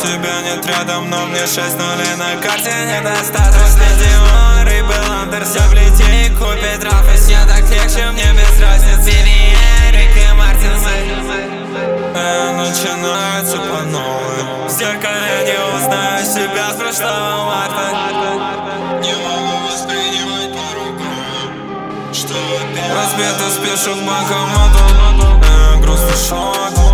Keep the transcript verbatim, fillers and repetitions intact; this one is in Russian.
тебя нет рядом, но мне шесть нулей на карте недостаточно. Диор и Беландер, все в литей, купить рафы, все так легче, мне без разницы. Эрик и Мартин, начинается по новой. В зеркале не узнаю себя с прошлого марта. Не могу воспринимать по-другому, что опять Разбито, спешу к банкомату, э, грустный шок.